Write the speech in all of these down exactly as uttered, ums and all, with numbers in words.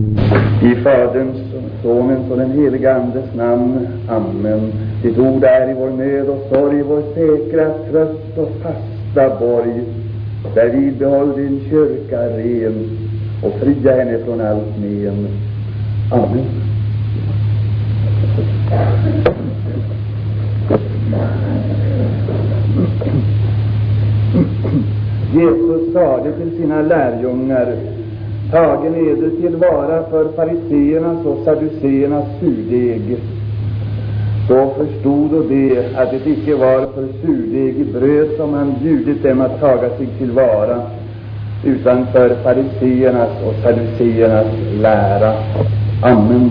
I Faderns, Sonens och den heliga Andes namn. Amen. Ditt ord är i vår nöd och sorg, vår säkra tröst och fasta borg. Där vi behåll din kyrka ren och fria henne från allt men. Amen. Jesus sade till sina lärjungar: tagen eder tillvara för fariseernas och saduceernas surdeg. Då förstod då det att det icke var för surdeg i bröd som han bjudit dem att taga sig tillvara, utan för fariseernas och saduceernas lära. Amen.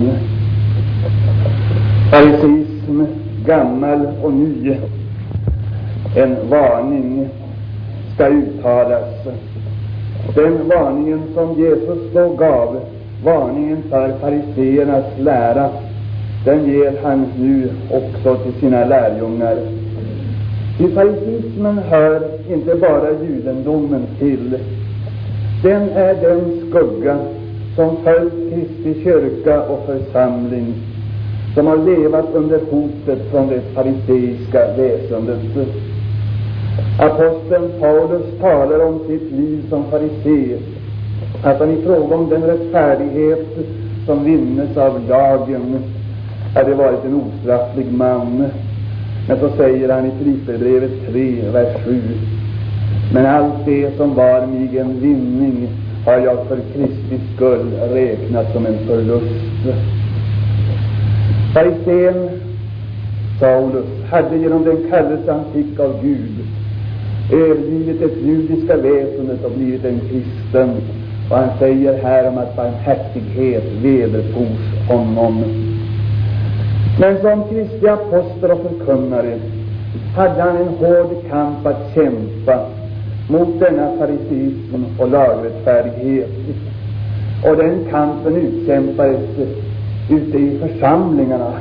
Fariseism, gammal och ny, en varning ska uttalas. Den varningen som Jesus då gav, varningen för fariseernas lära, den ger han nu också till sina lärjungar. Till fariseismen hör inte bara judendomen till. Den är den skugga som följt Kristi kyrka och församling, som har levat under hotet från det fariseiska väsendet. Aposteln Paulus talar om sitt liv som farisé, att han i fråga om den rättfärdighet som vinnes av lagen hade varit en ostrafflig man. Men så säger han i Filipperbrevet tre, vers sju: men allt det som var mig en vinning har jag för Kristi skull räknat som en förlust. Farisén Saulus hade genom den kallelse han fick av Gud övergivit det judiska väsendet och blivit en kristen. Och han säger här om att barmhärtighet vederfors honom. Men som Kristi apostel och förkunnare hade han en hård kamp att kämpa mot denna fariseism och lagrättfärdighet. Och den kampen utkämpades ute i församlingarna.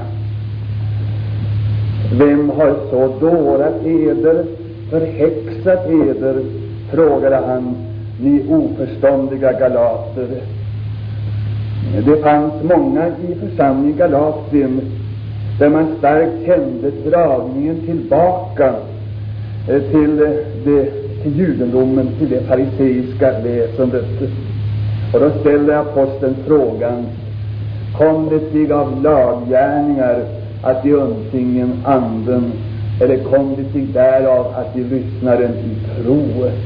Vem har så dårat eder, förhäxat eder, frågade han, ni oförståndiga galater. Det fanns många i församlingen Galatien där man starkt kände dragningen tillbaka till, det, till judendomen, till det fariseiska väsendet. Och då ställde aposteln frågan: kom det sig av laggärningar att de undfingen anden, eller kom det sig därav att de lyssnade i tro?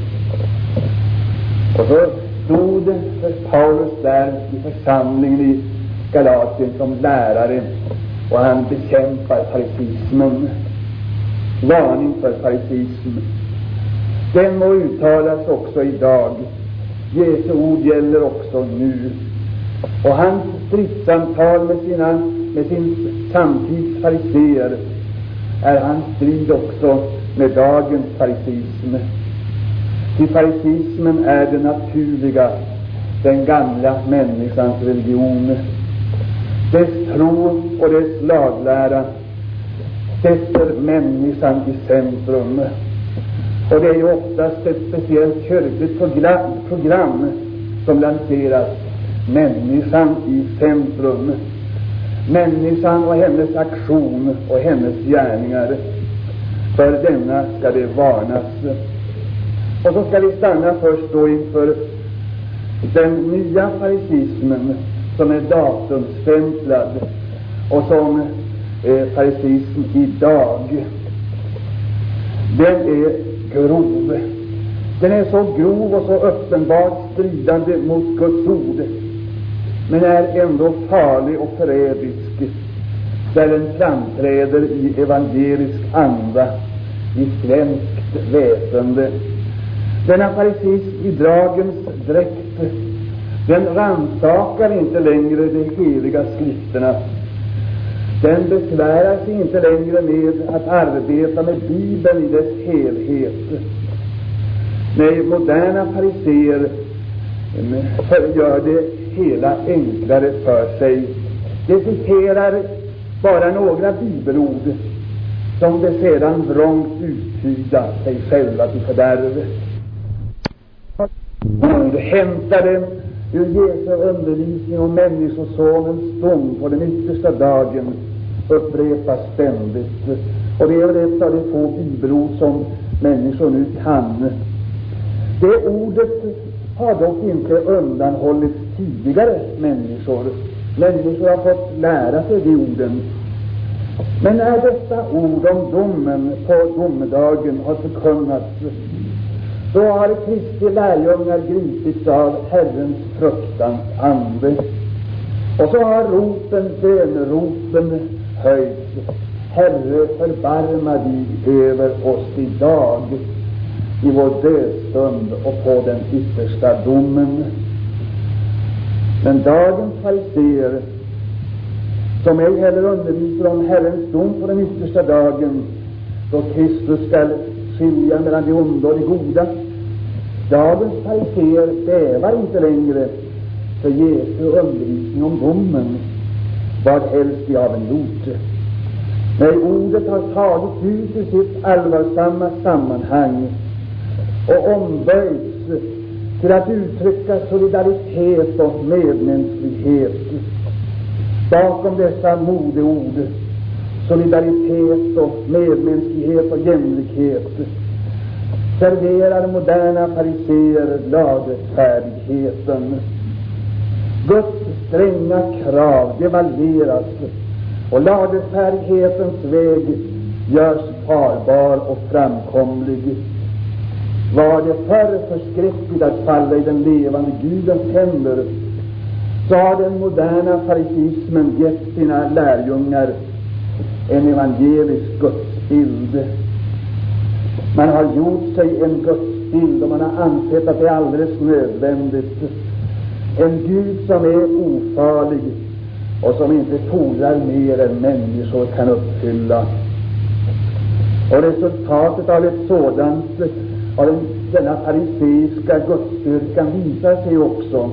Och så stod för Paulus där i församlingen i Galatien som lärare, och han bekämpar fariseismen. Varning för fariseism. Den må uttalas också idag. Jesu ord gäller också nu. Och hans stridssamtal med sina med sin samtids fariseer är hans strid också med dagens fariseism. Till fariseismen är det naturliga, den gamla människans religion. Dess tro och dess laglära sätter människan i centrum. Och det är ju oftast ett speciellt kyrkligt program som lanseras: människan i centrum. Människan och hennes aktion och hennes gärningar. För denna ska det varnas. Och så ska vi stanna först då inför den nya fariseismen, som är datumstämplad och som är fariseism idag. Den är grov. Den är så grov och så uppenbart stridande mot Guds ord, men är ändå farlig och förrädisk där den framträder i evangelisk anda, i svenskt väsende. Denna fariseism i dragens dräkt, den rannsakar inte längre de heliga skrifterna. Den besvärar sig inte längre med att arbeta med Bibeln i dess helhet. Nej, moderna fariseer gör det hela enklare för sig. De citerar bara några bibelord som de sedan vrångt uttyda sig själva till fördärv. Ord hämtade ur Jesu undervisning om människosonens dom på den yttersta dagen upprepas ständigt. Och det är väl ett av de få bibelord som människor nu kan. Det ordet har dock inte undanhållits tidigare människor. Människor har fått lära sig de orden. Men när detta ord om domen på domedagen har förkunnats, då har Kristi lärjungar gripits av Herrens fruktans ande. Och så har ropen, böneropen höjts: Herre, förbarma dig över oss idag, i vår dödsstund och på den yttersta domen. Men dagens fariseer, som ej heller undervisar om Herrens dom på den yttersta dagen, då Kristus skall skilja mellan det onda och det goda, dagens fariseer bävar inte längre för Jesu undervisning om domen, vad helst de av en gjort. Nej, ordet har tagit ut ur sitt allvarsamma sammanhang och omböjts till att uttrycka solidaritet och medmänsklighet. Bakom dessa modeord, solidaritet och medmänsklighet och jämlikhet, serverar moderna fariseer lagrättfärdigheten. Guds stränga krav devalveras och lagrättfärdighetens väg görs farbar och framkomlig. Var det förr förskräckligt att falla i den levande Gudens händer, så har den moderna fariseismen gett sina lärjungar en evangelisk gudsbild. Man har gjort sig en gudsbild och man har ansett att det är alldeles nödvändigt. En Gud som är ofarlig och som inte fordrar mer än människor kan uppfylla. Och resultatet av ett sådant, av den, denna fariseiska gudsstyrkan, visar sig också.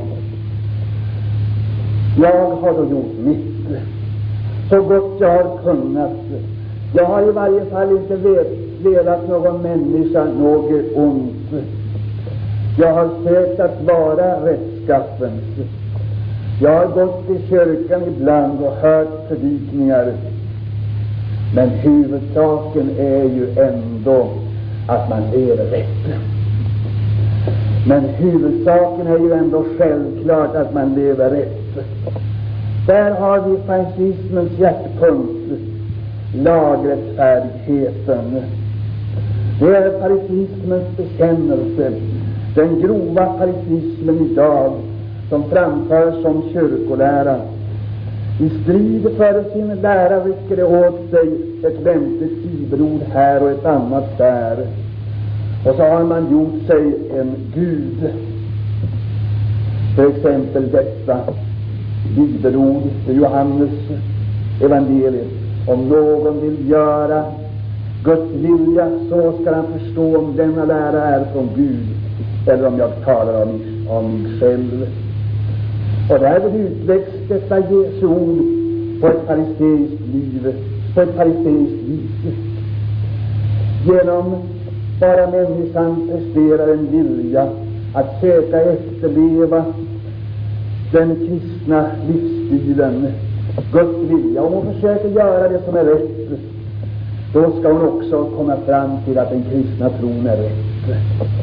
Jag har då gjort mitt, så gott jag har kunnat. Jag har i varje fall inte velat någon människa något ont. Jag har sökt att vara rättskaffen. Jag har gått till kyrkan ibland och hört predikningar. Men huvudsaken är ju ändå att man lever rätt. Men huvudsaken är ju ändå självklart att man lever rätt. Där har vi fariseismens hjärtpunkt, lagrättfärdigheten. Det är fariseismens bekännelse, den grova fariseismen idag, som framförs som kyrkolära. I strid för sin lära rycker det åt sig ett lämpligt bibelord här och ett annat där. Och så har man gjort sig en gud. För exempel detta bibelord i Johannes evangeliet: om någon vill göra Guds vilja, så ska han förstå om denna lära är från Gud eller om jag talar om mig, om mig själv. Och där utväxt detta Jesu ord på ett fariseiskt liv, på ett fariseiskt vis. Genom bara människan presterar en vilja att söka efterleva den kristna livsstilen, Guds vilja. Om hon försöker göra det som är rätt, då ska hon också komma fram till att den kristna tron är rätt.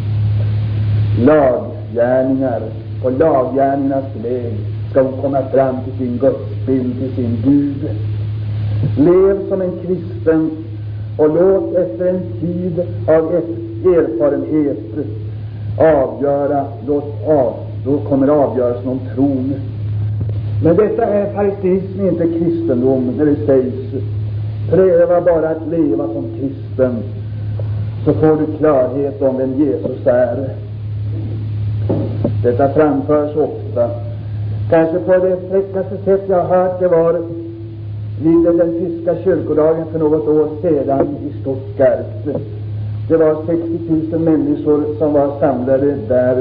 Laggärningar, på laggärningarnas väg ska hon komma fram till sin gudsbild, till sin Gud. Lev som en kristen och låt efter en tid av erfarenhet avgöra, låt av, då kommer avgörelsen om tron. Men detta är fariseism, inte kristendom. När det sägs pröva bara att leva som kristen, så får du klarhet om vem Jesus är. Detta framförs ofta. Kanske på det fräckaste sätt jag har hört det var vid den tyska kyrkodagen för något år sedan i Stuttgart. Det var sextio tusen människor som var samlade där.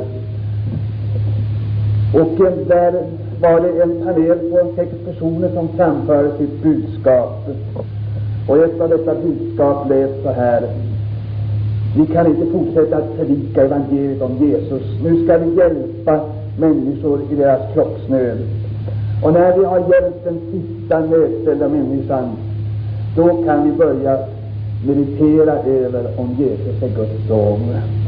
Och där var det en panel på sex personer som framförde sitt budskap. Och ett av detta budskap lät så här: vi kan inte fortsätta att predika evangeliet om Jesus. Nu ska vi hjälpa människor i deras kroppsnöd. Och när vi har hjälpt den sista nödställda människan, då kan vi börja meditera över om Jesus är Guds son.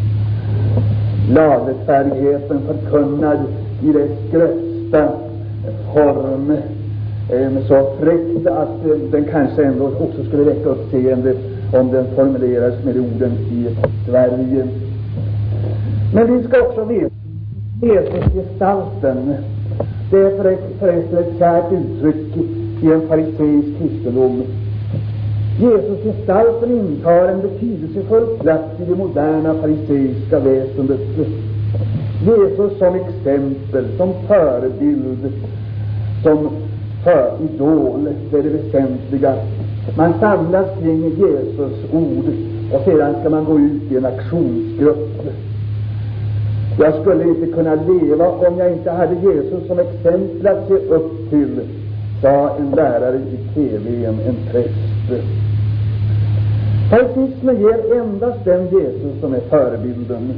Lagrättfärdigheten förkunnad i dess grövsta form, eh, så fräckt att eh, den kanske ändå också skulle väcka uppseende om den formuleras med orden i Sverige. Men vi ska också veta Jesus-gestalten. Det är förresten ett kärt uttryck i en fariseisk kristendom. Jesus-gestalten intar en betydelsefull plats i det moderna fariseiska väsendet. Jesus som exempel, som förebild, som föridol, det är det väsentliga. Man samlas kring Jesus ord och sedan ska man gå ut i en aktionsgrupp. Jag skulle inte kunna leva om jag inte hade Jesus som exempel att se upp till, sa en lärare i tv, en, en präst. Farisismen ger endast den Jesus som är förebilden.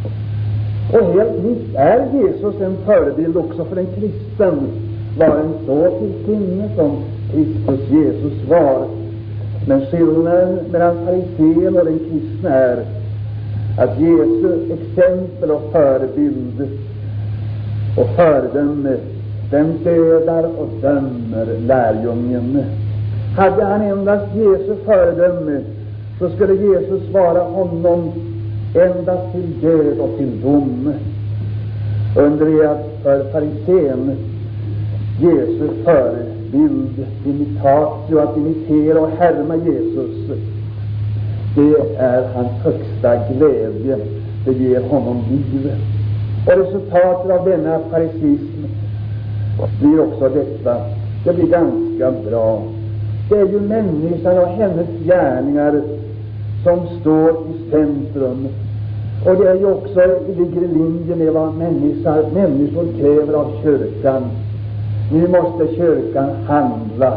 Och helt visst är Jesus en förebild också för en kristen, var en så till sinne som Kristus Jesus var. Men skillnaden mellan farisén och den kristna är att Jesu exempel och förebild och föredöme, den dödar och dömer lärjungen. Hade han endast Jesu föredöme, så skulle Jesus vara honom endast till död och till dom. Under det att för farisén Jesu förebild, imitatio, att imitera och härma Jesus, det är hans högsta glädje. Det ger honom liv. Och resultatet av denna farisism blir också detta. Det blir ganska bra. Det är ju människan och hennes gärningar som står i centrum. Och det är ju också, ligger i linje med vad människor, människor kräver av kyrkan. Nu måste kyrkan handla.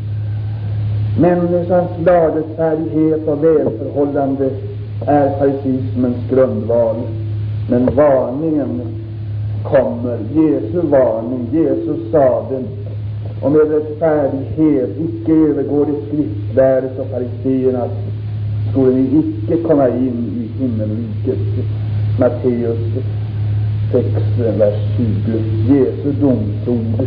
Människans lagrättfärdighet och välförhållande är farisismens grundval. Men varningen kommer, Jesu varning, Jesus sade, och med rättfärdighet icke övergår det skriftlärdes och fariseernas, skulle ni icke komma in i himmelriket. Matteus sex, vers tjugo. Jesu domsord.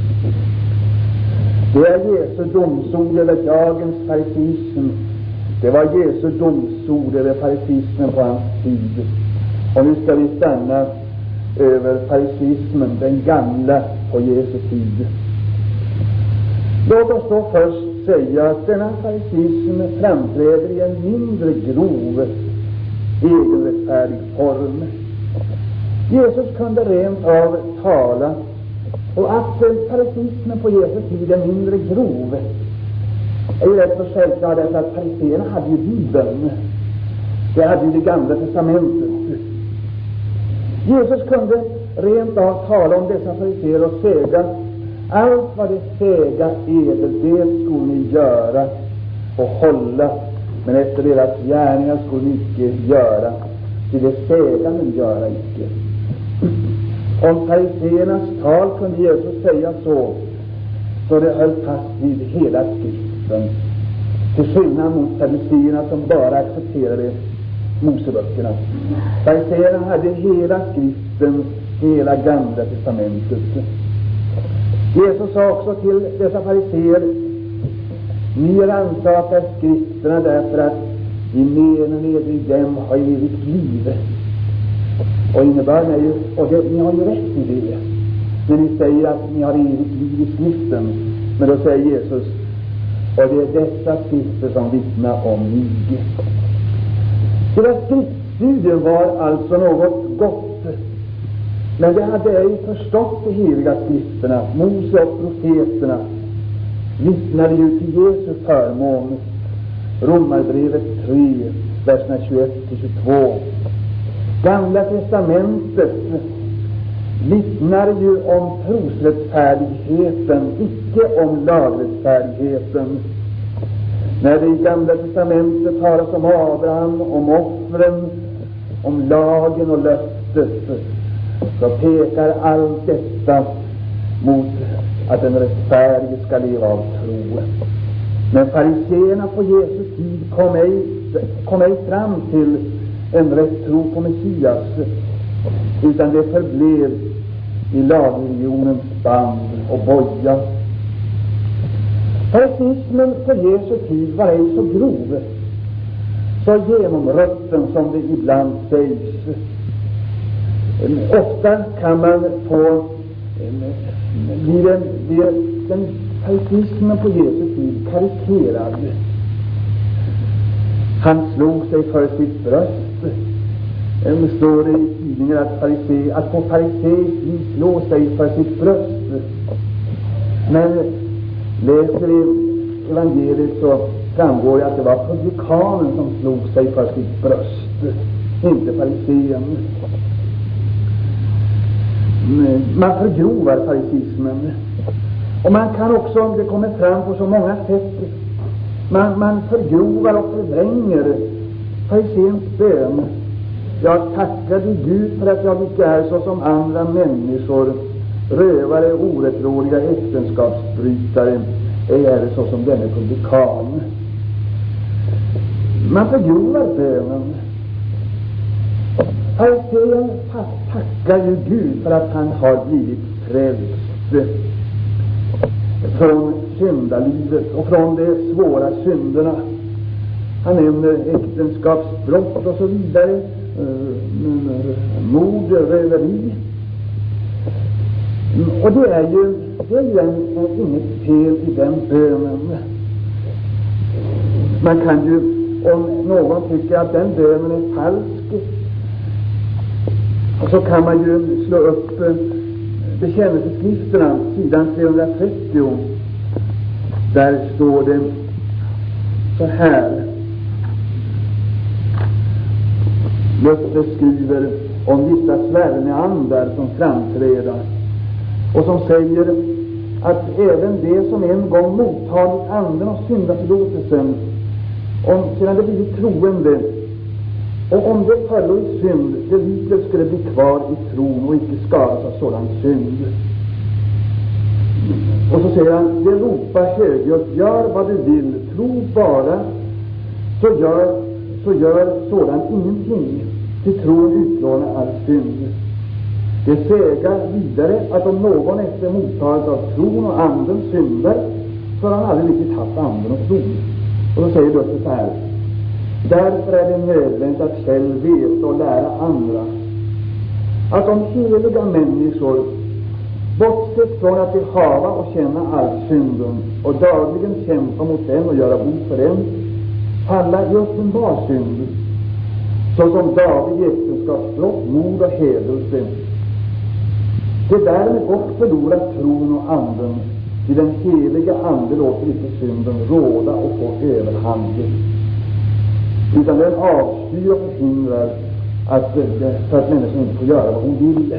Det är Jesu domsord över dagens farisism. Det var Jesu domsord över farisismen på hans tid. Och nu ska vi stanna över farisismen, den gamla på Jesu tid. Låt oss då först säga att denna farisism framträder i en mindre grov, egenrättfärdig form. Jesus kunde rent av tala, och att farisismen på Jesu tid är mindre grov är ju rätt så självklart, därför att fariséerna hade ju Bibeln. Det hade ju det gamla testamentet. Jesus kunde rent av tala om dessa fariséer och säga: allt vad det säga eder, det skulle ni göra och hålla, men efter deras gärningar skulle ni icke göra, till det säga men göra icke. Om fariséernas tal kunde Jesus säga så, så det höll fast vid hela skriften, till skillnad mot fariséerna som bara accepterade Moseböckerna. Fariséerna hade hela skriften, hela gamla testamentet. Jesus sa också till dessa fariséer: ni rannsakar skrifterna därför att i menar ni i dem har evigt liv. Och innebörden är ju, och det, ni har ju rätt i det, när ni säger att ni har evigt liv i skriften. Men då säger Jesus: och det är dessa skrifter som vittnar om mig. Deras skriftstudier var alltså något gott, men de hade ej förstått de heliga skrifterna. Mose och profeterna vittnade ju till Jesu förmån. Romarbrevet tre, verserna tjugoett till tjugotvå. Gamla testamentet vittnar ju om trosrättfärdigheten, icke om lagrättfärdigheten. När det i gamla testamentet talas om Abraham, om offren, om lagen och löftet, så pekar allt detta mot att den rättfärdige ska leva av tro. Men fariséerna på Jesu tid kom ej, kom ej fram till en rätt tro på Messias, utan det förblev i lagreligionens band och boja. Fariseismen på Jesu tid var ej så grov, så genomrutten som det ibland sägs. Ofta kan man få bli den, den fariseismen på Jesu tid karikerad. Han slog sig för sitt bröst. Det står det i tidningen att, farise, att på fariseiskt vis slå sig för sitt bröst. Men läser vi evangeliet så framgår det att det var publikanen som slog sig för sitt bröst, inte farisén. Man förgrovar fariseismen. Och man kan också, det kommer fram på så många sätt, man, man förgrovar och förvränger fariséns bön. Jag tackar dig Gud för att jag icke är så som andra människor, rövare, orättrådiga äktenskapsbrytare, ej är det så som denne publikan. Man förgrovar bönen. Farisén tackar ju Gud för att han har blivit frälst från syndalivet och från de svåra synderna. Han nämner äktenskapsbrott och så vidare, mord, röveri. Och det är ju, det är ju en, inget fel i den bönen. Man kan ju, om någon tycker att den bönen är falsk, så kan man ju slå upp bekännelseskrifterna, sidan trehundratrettio. Där står det så här. Luther skriver om vissa svärmeandar som framträder och som säger att även det som en gång mottagit anden och syndaförlåtelsen, om sedan det blivit troende, och om det föll i synd, det likväl skulle bli kvar i tron och icke skadas av sådan synd. Och så säger han, det ropar högljutt, gör vad du vill, tro bara, så gör, så gör sådan ingenting, till tron utplånar all synd. Det säger vidare att om någon efter mottaget av tron och anden syndar, så har han aldrig riktigt haft anden och tron. Och då säger Luther så här: därför är det nödvändigt att själv veta och lära andra att om heliga människor, bortsett från att de hava och känna all synden och dagligen kämpa mot den och göra bot för den, falla i uppenbar synd, såsom David i äktenskapsbrott, mord och hädelse. Det därmed också förlorar tron och anden, i den heliga ande låter inte synden råda och få överhanden, utan den avstyr och förhindrar att, för att människan inte får göra vad hon vill.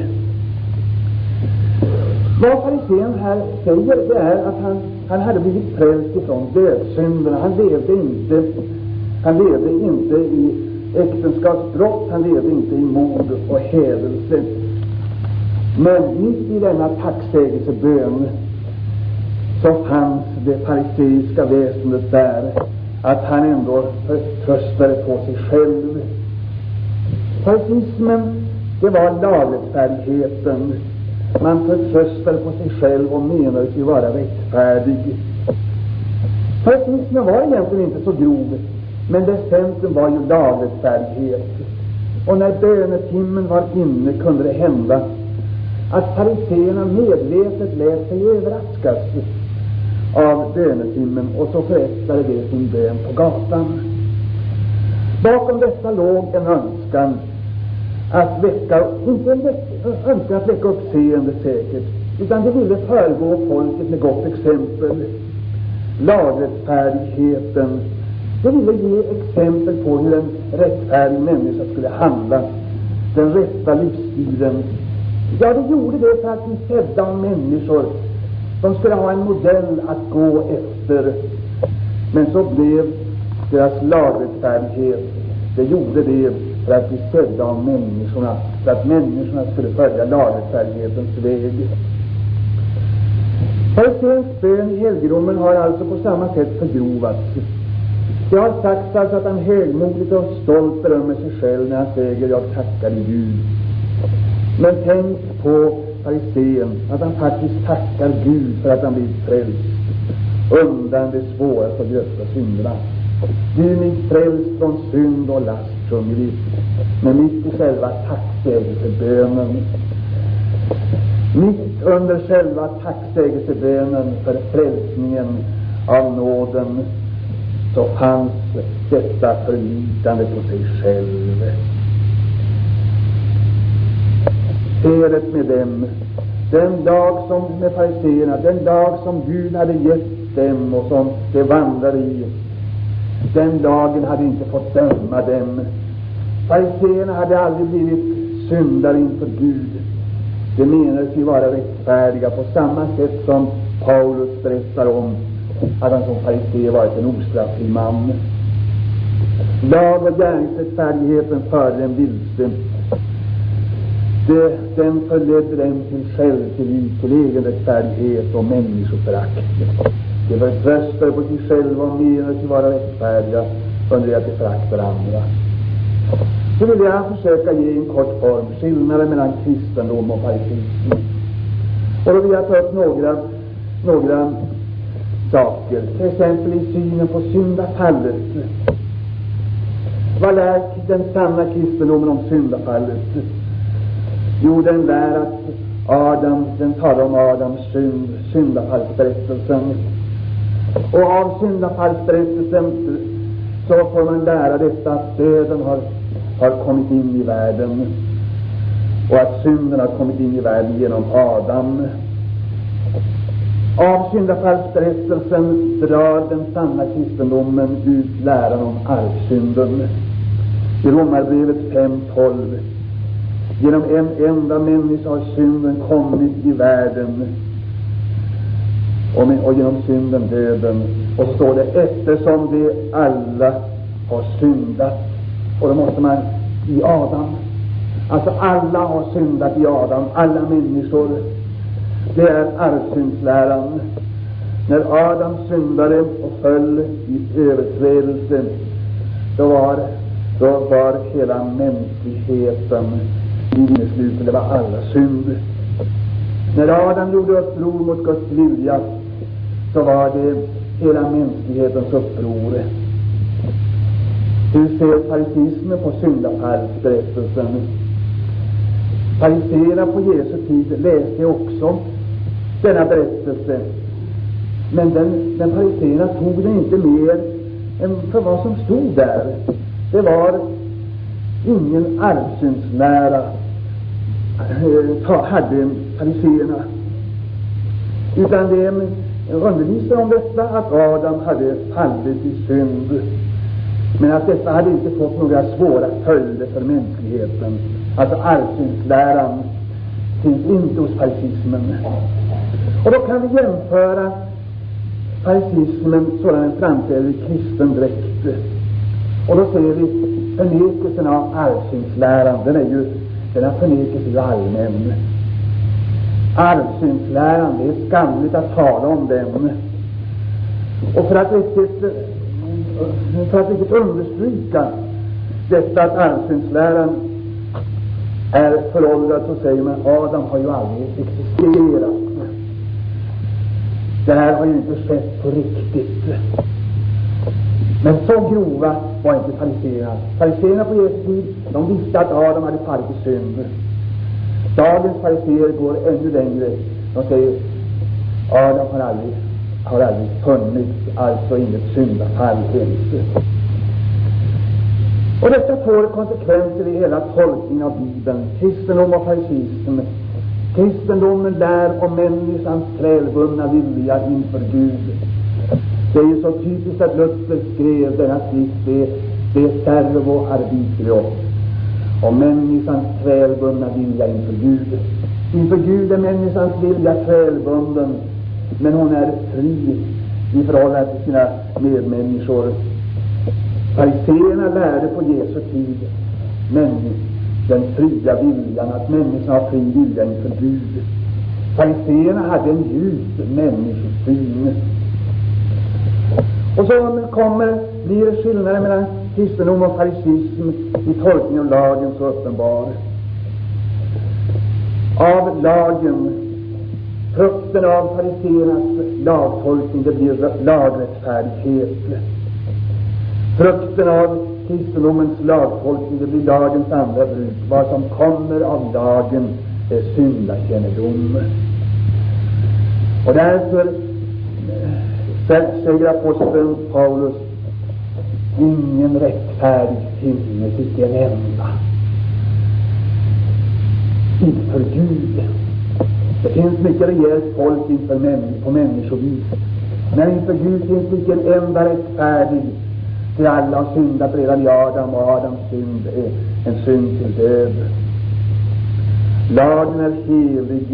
Vad farisén här säger, det är att han, han hade blivit frälst ifrån dödsynderna. Han levde inte, han levde inte i äktenskapsbrott, han levde inte i mord och hädelse. Men mitt i denna tacksägelsebön så fanns det fariseiska väsendet där, att han ändå förtröstade på sig själv. Fariseismen, det var lagrättfärdigheten. Man förtröstade på sig själv och menade sig vara rättfärdig. Fariseismen var egentligen inte så grov, men dess centrum var ju lagrättfärdighet. Och när bönetimmen var inne kunde det hända att fariséerna medvetet lät sig överraskas av bönetimmen och så förrättade det sin bön på gatan. Bakom detta låg en önskan att väcka, inte en önskan att väcka uppseende säkert, utan det ville föregå folket med gott exempel. Lagrättfärdigheten, det ville ge exempel på hur en rättfärdig människa skulle handla, den rätta livsstilen. Ja, det gjorde det för att vi sedda om människor. De skulle ha en modell att gå efter. Men så blev deras lagrättfärdighet, det gjorde det för att bli sedda av människorna, för att människorna skulle följa lagrättfärdighetens väg. Fariséns bön i helgedomen har alltså på samma sätt förgrovats. Det har sagts alltså att han högmodigt och stolt berömmer sig själv när han säger jag tackar i Gud. Men tänk på farisén, att han faktiskt tackar Gud för att han blivit frälst undan de svåraste och grövsta synderna. Du är mig frälst från synd och last, sjunger vi, men mitt i själva tacksägelsebönen, mitt under själva tacksägelsebönen för frälsningen av nåden, så fanns detta förlitande på sig själv. Felet med dem, den dag som med fariséerna, den dag som Gud hade gett dem och som de vandrade i, den dagen hade inte fått döma dem. Fariséerna hade aldrig blivit syndare inför Gud. De menade sig vara rättfärdiga på samma sätt som Paulus berättar om att han som farisé varit en ostrafflig man. Lag och gärningsrättfärdigheten förde dem vilse. Det, den förledde dem till självtillit, till egen rättfärdighet och människoförakt. De förtröstade på sig själva och menade sig vara rättfärdiga under det att de föraktar andra. Så vill jag försöka ge en kort form skillnaden mellan kristendom och farisism. Och då vill jag ta upp några, några saker, till exempel i synen på syndafallet. Vad lär den sanna kristendomen om syndafallet? Jo, den lär att Adam, den talar om Adams synd, syndafallsberättelsen. Och av syndafallsberättelsen så får man lära detta att döden har, har kommit in i världen och att synden har kommit in i världen genom Adam. Av syndafallsberättelsen drar den sanna kristendomen ut läran om arvsynden. I Romarbrevet fem tolv: genom en enda människa har synden kommit i världen, och, med, och genom synden döden. Och står det eftersom de alla har syndat. Och då måste man i Adam, alltså alla har syndat i Adam, alla människor. Det är arvsyndsläran. När Adam syndade och föll i överträdelse, då var, då var hela mänskligheten innesluten. Det var alla synd. När Adam gjorde uppror mot Guds vilja, så var det hela mänsklighetens uppror. Hur ser farisismen på syndafallsberättelsen? Fariséerna på Jesu tid läste också denna berättelse, men den, den fariséerna tog den inte mer än för vad som stod där. Det var ingen arvsyndslära hade fariséerna, utan det undervisar om detta att Adam hade fallit i synd, men att detta hade inte fått några svåra följder för mänskligheten. Alltså arvsyndsläran finns inte hos farisismen. Och då kan vi jämföra farisismen sådan den framträder i kristen dräkt. Och då ser vi förnekelsen av arvsyndsläran. Den är ju, den här förnekelsen är ju allmän. Arvsyndsläran, det är skamligt att tala om den. Och för att riktigt för att riktigt understryka detta att arvsyndsläran är föråldrad, så säger man Adam har ju aldrig existerat. Det här har ju inte skett på riktigt. Men så grova var inte fariséerna. Fariséerna på Jesu tid, de visste att Adam hade fallit i synd. Dagens fariséer går ännu längre. De säger Adam har aldrig, har aldrig funnits, alltså inget syndafall ens. Och detta får konsekvenser i hela tolkningen av Bibeln. Kristendom och farisism. Kristendomen lär om människans trälbundna vilja inför Gud. Det är ju så typiskt att Luther skrev denna skrift, det, det är servo arbitrio, om människans trälbundna vilja inför Gud. Inför Gud är människans vilja trälbunden, men hon är fri i förhållande till sina medmänniskor. Fariséerna lärde på Jesu tid människ, den fria viljan, att människan har fri vilja inför Gud. Fariséerna hade en djup människosyn. Och så kommer, blir det skillnaden mellan kristendom och farisism i tolkning av lagen så uppenbar. Av lagen, frukten av fariséernas lagtolkning, det blir lagrättfärdighet. Frukten av kristendomens lagtolkning, det blir lagens andra bruk. Vad som kommer av lagen är syndakännedom. Och därför säger aposteln Paulus: ingen rättfärdig finnes, icke en enda, inför Gud. Det finns mycket rejält folk inför män, på människovis, men inför Gud finns icke en enda rättfärdig. Till alla har syndat redan i Adam, och Adams synd är en synd till död. Lagen är helig.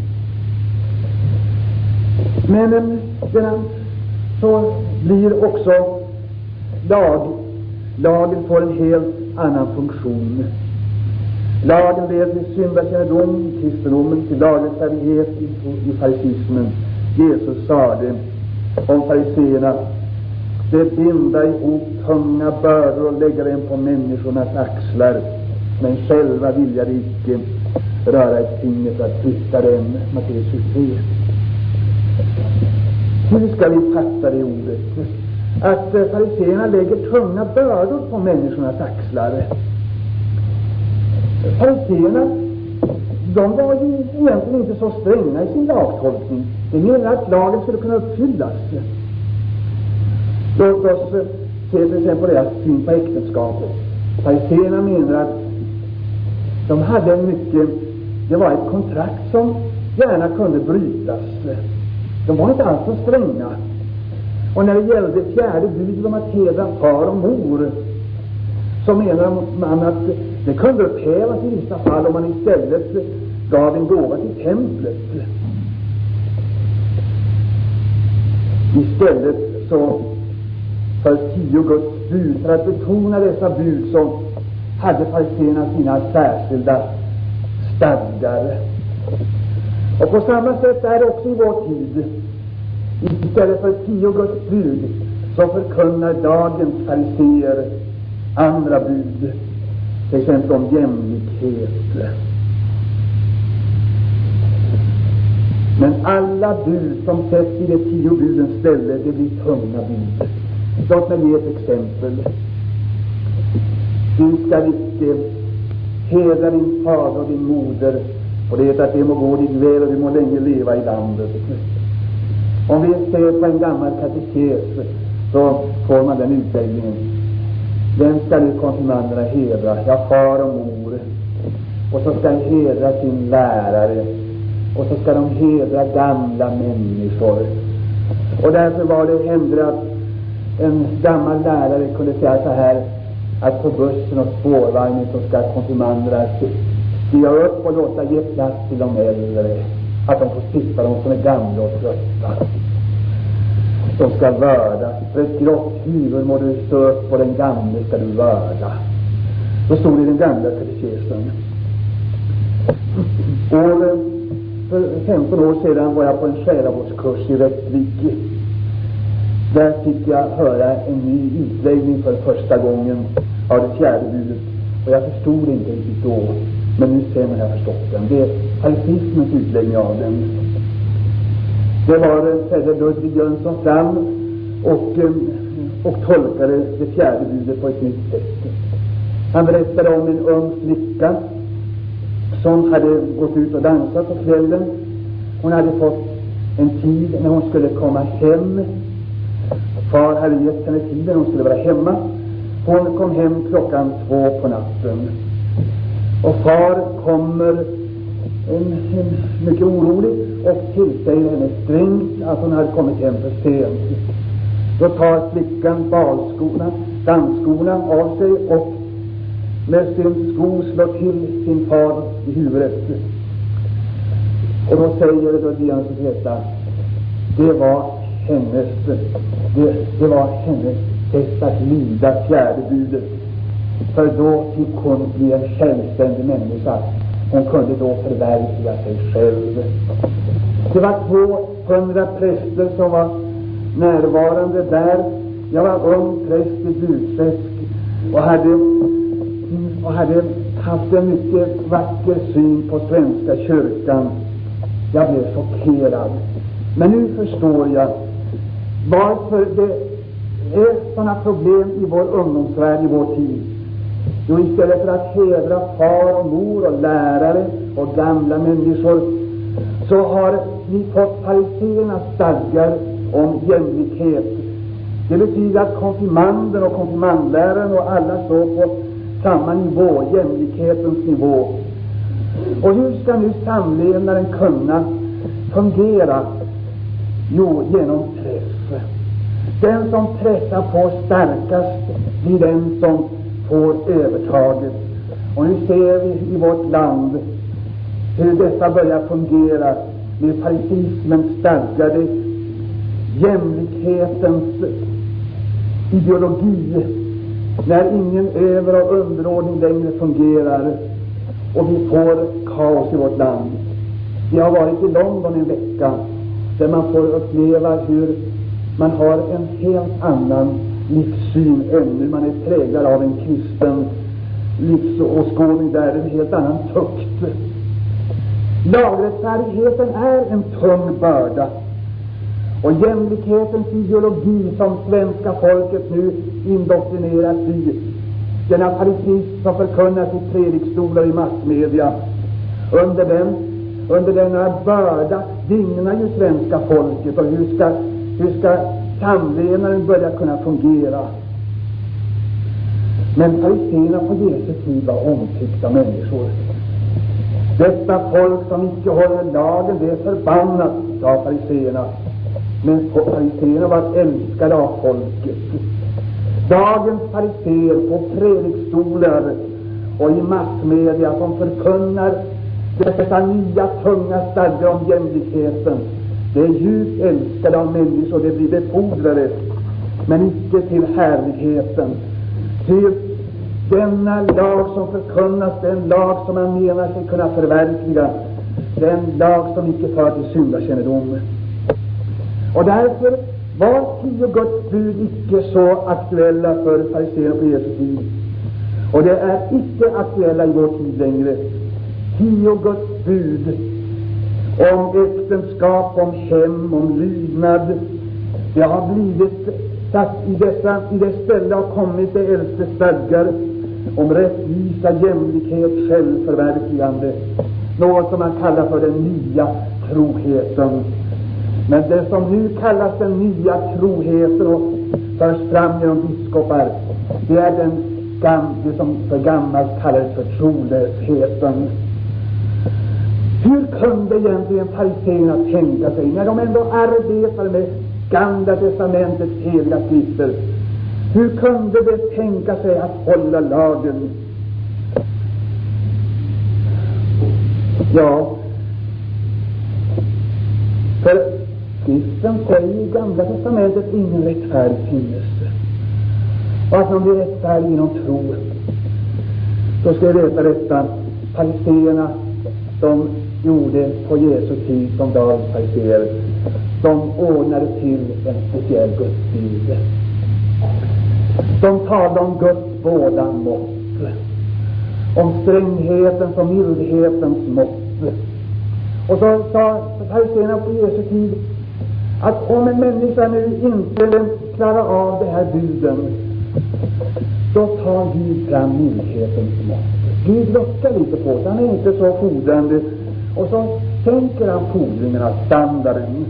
Men den, så blir också lag, lagen får en helt annan funktion. Lagen leder till syndakännedom i kristendomen, till lagrättfärdighet i, i farisismen. Jesus sade om fariséerna: det binda ihop tunga bördor och lägga dem på människornas axlar, men själva vilja de icke röra ett finger för att flytta dem. Matteus tjugotre. Hur ska vi fatta det ordet? Att eh, fariséerna lägger tunga bördor på människornas axlar. Fariséerna, de var ju egentligen inte så stränga i sin lagtolkning. Det menar att lagen skulle kunna uppfyllas. Låt oss se till exempel deras syn på äktenskapet. Fariséerna menar att de hade en mycket, det var ett kontrakt som gärna kunde brytas. De var inte alls så stränga. Och när det gällde fjärde budet om att hedra far och mor, så menar man att det kunde upphävas i vissa fall om man istället gav en gåva till templet. Istället så för tio Guds bud, för att betona dessa bud, så hade fariséerna sina särskilda stadgar. Och på samma sätt är det också i vår tid. Istället för tio Guds bud så förkunnar dagens fariséer andra bud, till exempel om jämlikhet. Men alla bud som sätts i de tio budens ställe, det blir tunga bud. Låt mig ge ett exempel. Du ska icke hedra din fader och din moder, och det heter att det må gå dig väl och du må länge leva i landet. Om vi ser på en gammal katekes, så får man den utläggningen: vem ska nu konfirmanderna hedra? Ja, far och mor. Och så ska de hedra sin lärare, och så ska de hedra gamla människor. Och därför var det hände att en gammal lärare kunde säga så här, att på bussen och spårvagnen så ska konfirmanderna stiga upp och låta ge plats till de äldre, att de får sitta, de som är gamla och trötta. De ska vörda. För ett grått huvud må du stå upp, och den gamle ska du vörda. Så stod det i den gamla katekesen. Och för femton år sedan var jag på en själavårdskurs i Rättvik. Där fick jag höra en ny utläggning för första gången av det fjärde budet. Och jag förstod inte riktigt då, men nu sen har jag förstått den. Det är farisismens utläggning av den. Det var Fäder Ludvig Jönsson fram och, och tolkade det fjärde budet på ett nytt sätt. Han berättade om en ung flicka som hade gått ut och dansat på kvällen. Hon hade fått en tid när hon skulle komma hem. Far hade gett henne tiden hon skulle vara hemma. Hon kom hem klockan två på natten. Och far kommer en, en, mycket orolig och tillsäger henne strängt att hon hade kommit hem för sent. Då tar flickan balskorna, dansskorna av sig och med sin sko slår till sin far i huvudet. Och då säger då Dian till detta: det var hennes det, det var hennes sätt att lyda fjärde budet. För då fick hon bli en självständig människa. Hon kunde då förverkliga sig själv. Det var tvåhundra präster som var närvarande där. Jag var ung präst i Burträsk och hade, och hade haft en mycket vacker syn på Svenska kyrkan. Jag blev chockerad. Men nu förstår jag varför det är sådana problem i vår ungdomsvärld i vår tid. Jo, istället för att hedra far och mor och lärare och gamla människor, så har vi fått fariséernas stadgar om jämlikhet. Det betyder att konfirmanden och konfirmandläraren och alla står på samma nivå, jämlikhetens nivå. Och hur ska nu samlevnaden kunna fungera? Jo, genom träff. Den som träffar på starkast blir den som får övertaget. Och nu ser vi i vårt land hur detta börjar fungera med farisismens stadgade jämlikhetens ideologi, när ingen över- och underordning längre fungerar och vi får kaos i vårt land. Vi har varit i London en vecka där man får uppleva hur man har en helt annan livssyn ännu. Man är präglad av en kristen livsåskådning där, en helt annan tukt. Lagrättfärdigheten är en tung börda. Och jämlikhetens ideologi som svenska folket nu indoktrineras i, denna farisism som förkunnas i predikstolar i massmedia, under den under denna börda dignar ju svenska folket. Och hur ska, hur ska samlevnaden börja kunna fungera? Men fariséerna på Jesu tid var omtyckta människor. Detta folk som icke håller lagen, det är förbannat, sa fariséerna. Men fariséerna var älskade av folket. Dagens fariséer på predikstolar och i massmedia som förkunnar dessa nya tunga stadgar om jämlikheten, det är djupt älskade av människor, det blir befordrade, men icke till härligheten. Ty denna lag som förkunnas, den lag som man menar sig kunna förverkliga, den lag som icke för till syndakännedom. Och därför var tio Guds bud icke så aktuella för fariséerna på Jesu tid. Och det är icke aktuella i vår tid längre. Tio Guds bud om äktenskap, om hem, om lydnad, det har blivit satt i dessa, i det ställe har kommit det äldste stadgar om rättvisa, jämlikhet, självförverkligande, något som man kallar för den nya troheten. Men det som nu kallas den nya troheten och förs fram genom biskopar, det är den skam, det som för gammalt kallades för trolösheten. Hur kunde egentligen fariséerna tänka sig, när de ändå arbetade med Gamla testamentets heliga skrifter, hur kunde de tänka sig att hålla lagen? Ja, för skriften säger i Gamla testamentet ingen rättfärdig finnelse. Och att man blir rättfärdig genom tro. Då ska jag veta detta. Fariséerna, de gjorde på Jesu tid som dagens fariséer. De ordnade till en speciell gudsbild. De talade om Guds båda mått. Om stränghetens och mildhetens mått. Och så sa fariséerna på Jesu tid att om en människa nu inte klarar av det här buden, då tar Gud fram mildhetens mått. Gud lockar lite på sig, han är inte så fordrande, och så sänker han fordringarna, standarden.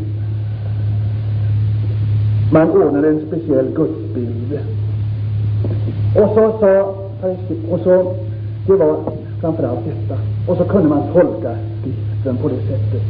Man ordnar en speciell gudsbild. Och så sa och så det var framförallt detta. Och så kunde man tolka skriften på det sättet.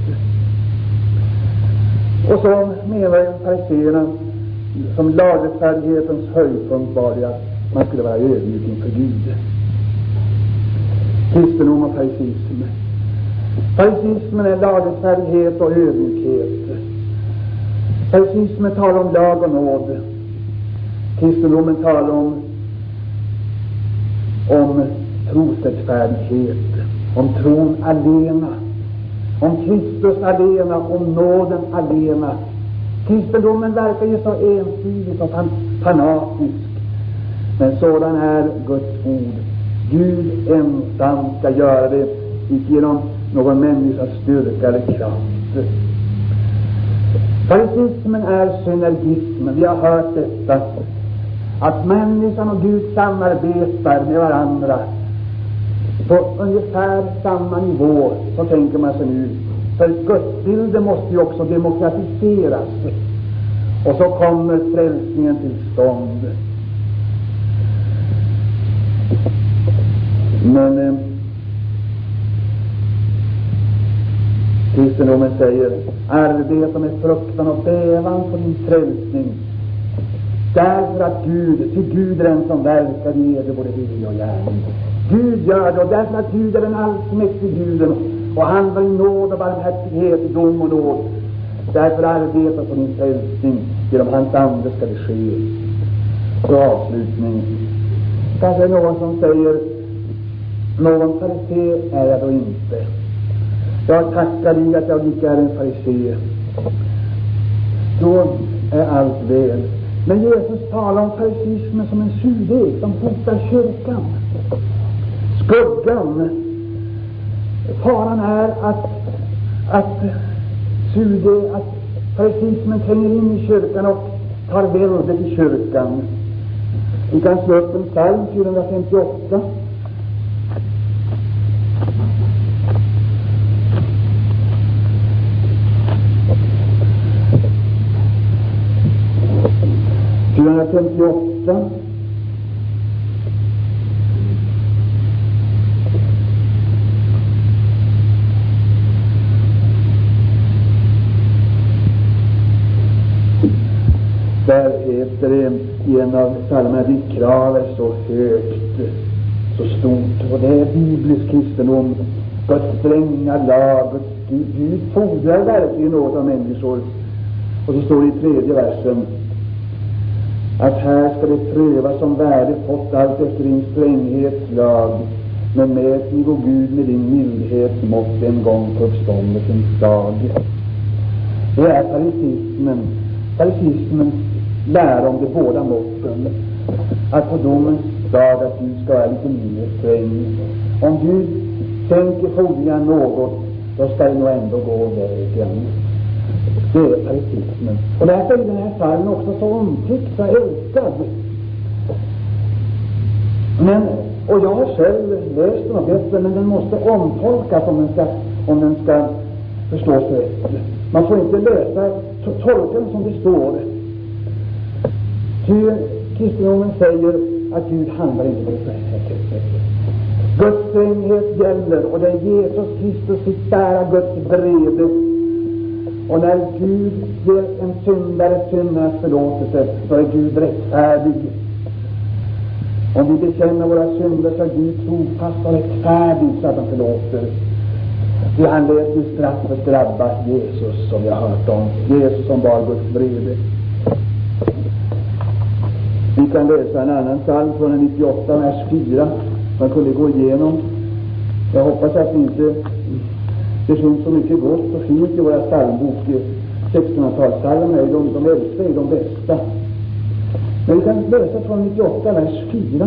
Och så menar fariséerna som lagrättfärdighetens höjdpunkt var det att man skulle vara ödmjuk inför Gud. Kristendom och farisism. Farisismen är lagrättfärdighet och ödmjukhet. Farisismen talar om lag och nåd. Kristendomen talar om om trosrättfärdighet, om tron alena, om Kristus alena, om nåden alena. Kristendomen verkar ju så ensidig och fanatisk, men sådan är Guds ord. Gud ensam ska göra det, inte genom någon människas styrka eller kraft. Fariseismen är synergismen. Vi har hört detta, att människan och Gud samarbetar med varandra på ungefär samma nivå. Så tänker man sig nu. För gudsbilden måste ju också demokratiseras, och så kommer frälsningen till stånd. Men eh, kristendomen säger: arbeta med fruktan och bävan på din frälsning, därför att Gud, till Gud är den som verkar i eder både vilja och gärning. Gud gör det, och därför att Gud är den allsmäktige Guden och handlar i nåd och barmhärtighet, i dom och nåd. Därför arbeta på din frälsning, genom hans ande ska det ske. Så avslutning. Kanske är någon som säger: någon farisé är jag då inte. Jag tackar dig att jag inte är en farisé. Då är allt väl. Men Jesus talar om farisismen som en surdeg som hotar kyrkan. Skuggan. Faran är att att surdeg, att farisismen tränger in i kyrkan och tar väldet i kyrkan. Vi kan slå upp en psalm fyrahundrafemtioåtta. fyrahundrafemtioåtta. Där heter det i en av psalmerna: ditt krav är så högt, så stort. Och det är biblisk kristendom, Guds stränga lag. Gud, Gud fordrar verkligen något av människor. Och så står det i tredje versen att här ska det prövas som värde fått allt efter din stränghetslag, men mätning och Gud med din mildhet mått en gång på uppståndelsens dag. Det är farisismen. Farisismens lära om de båda måtten, att på domens dag att Gud ska vara lite mindre sträng. Om Gud sänker fordringar något, då ska det nog ändå gå vägen. Det är farisismen. Och därför är den här fallen också så omtyckt och älskad. Men, och jag har själv läst den och bättre, men den måste omtolkas om den ska, om den ska förstås rätt. Man får inte läsa tolken som det står. Ty kristendomen säger att Gud handlar inte på det sättet. Guds stränghet gäller, och det är Jesus Kristus sitt bära Guds vrede. Och när Gud ger en syndare syndernas förlåtelse, så är Gud rättfärdig. Om vi bekänner våra synder, så är Gud trofast och rättfärdig så att han förlåter. Ty han lät ju straffet drabba Jesus, som vi har hört om. Jesus som var Guds vrede. Vi kan läsa en annan psalm från nittioåtta, vers fyra. Man kunde gå igenom. Jag hoppas att inte det finns så mycket gott och fint i våra psalmbok. sextonhundratalspsalmerna är de, de äldsta, är de bästa. Men vi kan läsa från nittioåtta, vers fyra.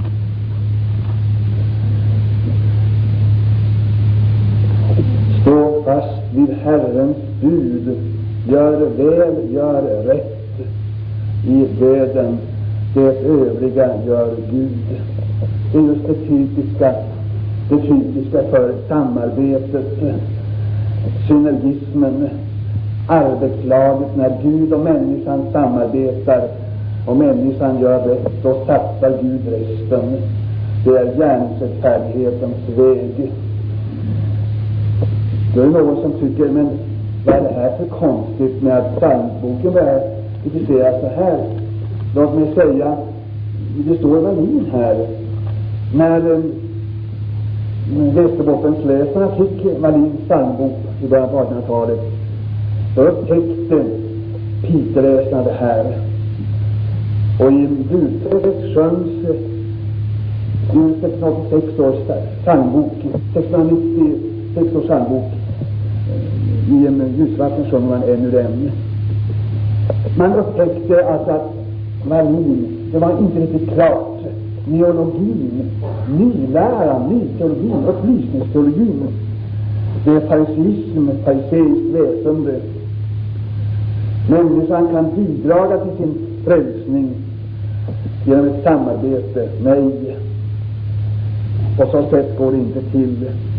Stå fast vid Herrens bud, gör väl, gör rätt i döden, det övriga gör Gud. Det är just det typiska, det typiska för samarbetet, synergismen, arbetslaget, när Gud och människan samarbetar och människan gör rätt, då satsar Gud resten. Det är gärningsrättfärdighetens väg. Då är det någon som tycker, men vad är det här för konstigt med att psalmboken börjar kritisera så här? Låt mig säga, det står Wallin här. När eh, Västerbottensläsarna fick Wallins psalmbok i början på artonhundratalet, då upptäckte Piteläsarna det här. Och i Butrets sjöns i sextonhundraåttiosex års psalmbok, sextonhundranittiosex års psalmbok, i en ljusvatten sjunger man en ur en. Man upptäckte alltså att Wallin, det var inte riktigt klart. Neologin, nyläran, nyteologin, upplysningsteologin, det är fariseism, fariseiskt väsende. Människan kan bidraga till sin frälsning genom ett samarbete. Nej, på så sätt går det inte till.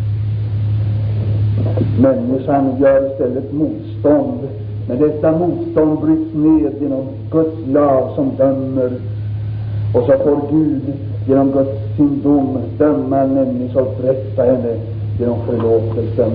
Människan gör istället motstånd, men detta motstånd bryts ned genom Guds lag som dömer, och så får Gud genom Guds sin dom döma människan och rätta henne genom förlåtelsen.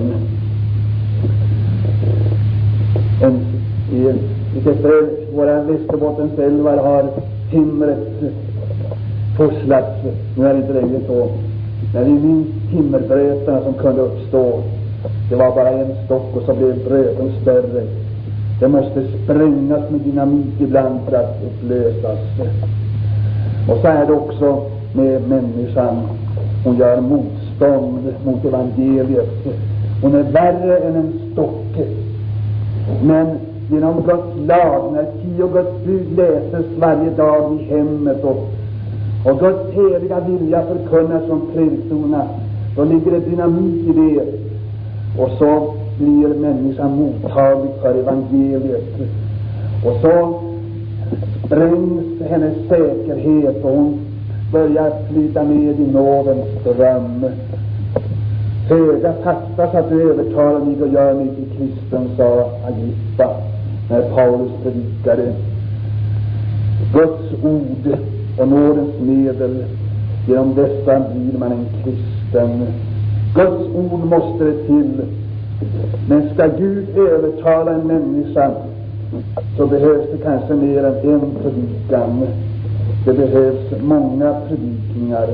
En, i, i detta våra Västerbottensälvar har timret forslats. Nu är det inte längre så. När vi minns timmerbrötarna som kunde uppstå, det var bara en stock och så blev bröten större. Det måste sprängas med dynamit ibland för att upplösas. Och så är det också med människan. Hon gör motstånd mot evangeliet. Hon är värre än en stock. Men genom Guds lag, när tio Guds bud läses varje dag i hemmet och, och Guds heliga vilja förkunnas från predikstolarna, då ligger det dynamit i det. Och så blir människan mottaglig för evangeliet. Och så sprängs hennes säkerhet och hon börjar flyta med i nådens ström. Föga fattas att du övertalar mig och gör mig till kristen, sa Agrippa när Paulus predikade. Guds ord och nådens medel, genom dessa blir man en kristen. Guds ord måste det till. Men ska Gud övertala en människa, så behövs det kanske mer än en predikan. Det behövs många predikningar.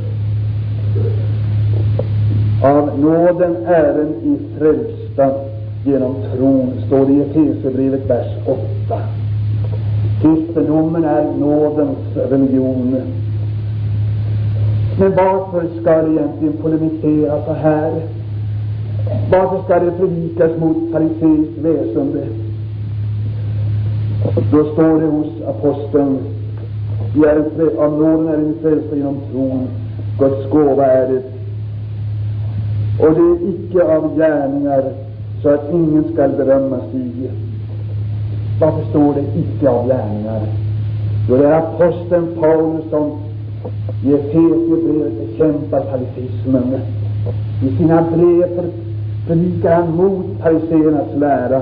Av nåden ären i frälsta genom tron, står det i Efesierbrevet vers åtta. Kristendomen är nådens religion. Men varför ska det egentligen polemisera så här? Varför ska det predikas mot fariseiskt väsende? Då står det hos aposteln: vi är en, av nåden är en frälsta genom tron, Guds gåva är det, och det är icke av gärningar, så att ingen skall berömma sig. Varför står det icke av gärningar? Jo, det är aposteln Paulus som i Efesierbrevet bekämpar fariseismen. I sina brev predikar han mot fariseernas lära.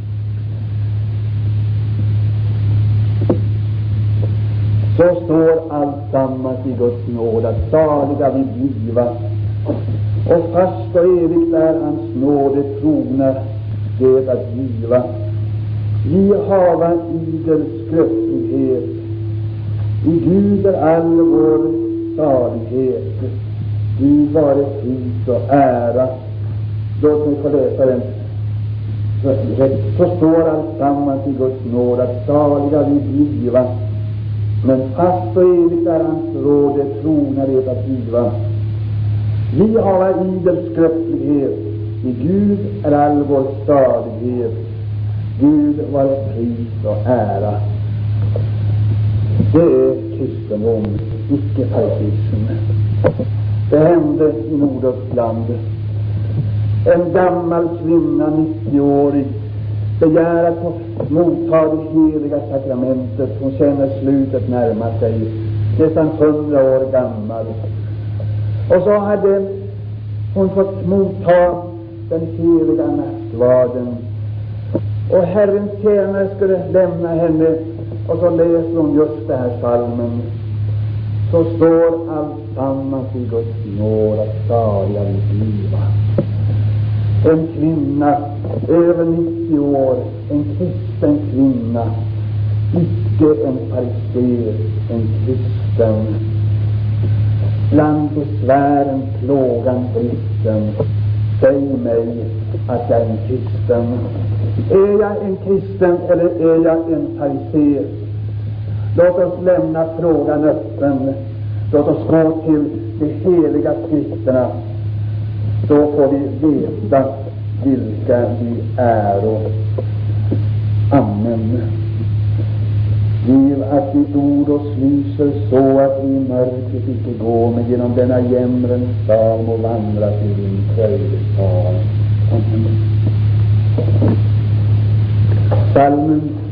Så står allt sammans i Guds nåd, att saliga vi bliva, och fast och evigt är hans nåd, det trogna det att giva. Vi hava idel skröplighet, i Gud är all vår salighet. Gud vare pris och ära. Låt mig få läsa den. Så, så står allt sammans i Guds nåd, att saliga vi bliva, men fast och evigt är hans råd, det trogna det att giva. Vi har idel skröplighet, i Gud är all vår stadighet. Gud vare pris och ära. Det är kristendom, icke fariseism. Det hände i Norduppland. En gammal kvinna, nittio-årig, begär att få motta det heliga sakramentet. Hon känner slutet närma sig, nästan hundra år gammal. Och så hade hon fått motta den heliga nattvarden. Och Herrens tjänare skulle lämna henne, och så läser hon just det här psalmen. Så står allt sammans i Guds nåd, att saliga vi bliva. En kvinna över nittio år, en kristen kvinna, icke en farisé, en kristen. Bland besvären, plågan, bristen, säg mig att jag är en kristen. Är jag en kristen eller är jag en farisé? Låt oss lämna frågan öppen. Låt oss gå till de heliga skrifterna. Då får vi veta vilka vi är. Och amen. Giv att ditt ord oss lyser så att vi i mörkret icke gå, men genom denna jämrens dal må vandra till din fröjdestal. Amen. Psalmen